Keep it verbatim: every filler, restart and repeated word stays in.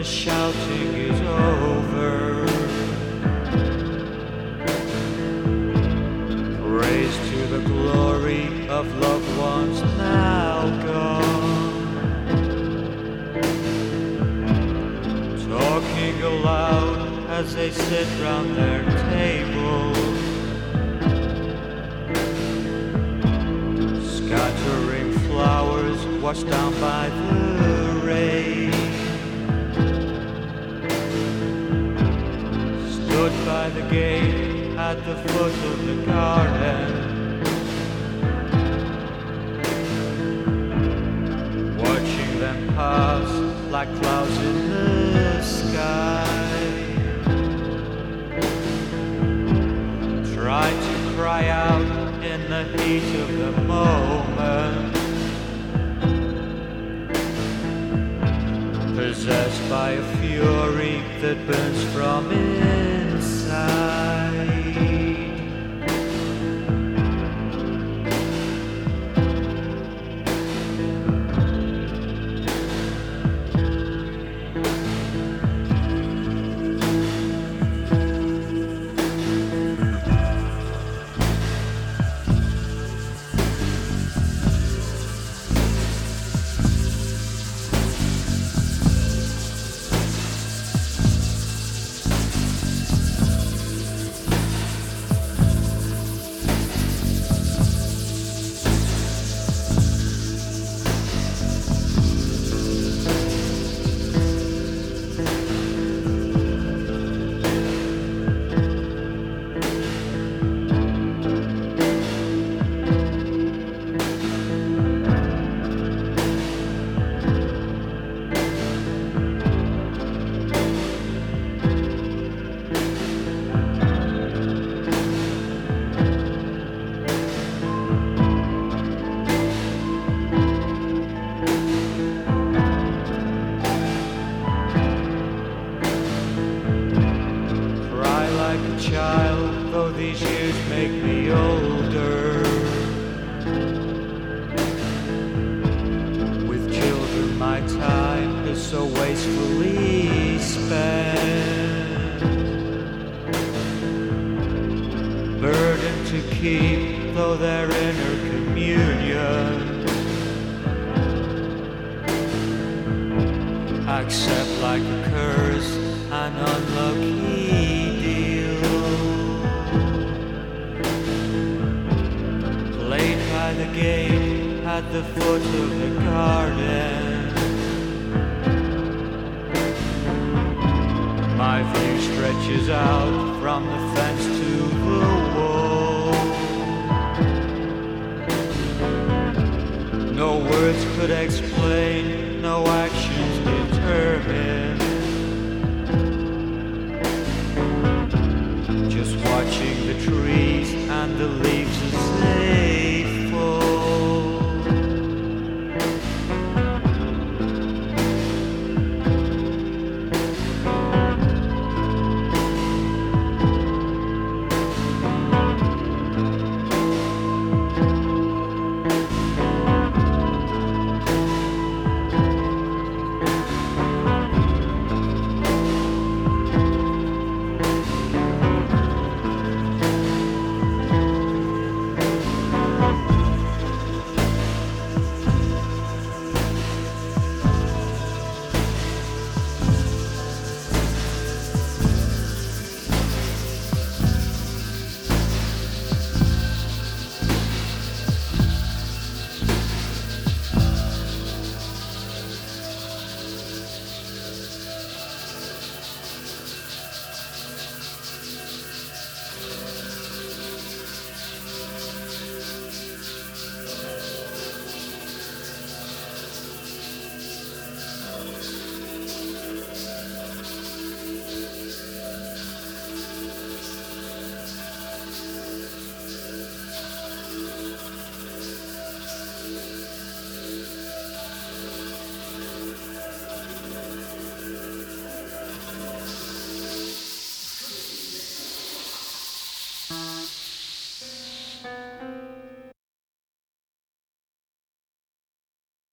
shouting is over. Praise to the glory of loved ones now gone. Talking aloud as they sit round their table, scattering flowers washed down by the rain. Stood by the gate at the foot of the garden, watching them pass like clouds in the sky. Tried to cry out in the heat of the moment, possessed by a fury that burns from inside. Child, though these years make me older, with children my time is so wastefully spent. Burden to keep, though they're inner communion, accept like a curse an unlucky by the gate at the foot of the garden. My view stretches out from the fence to the wall. No words could explain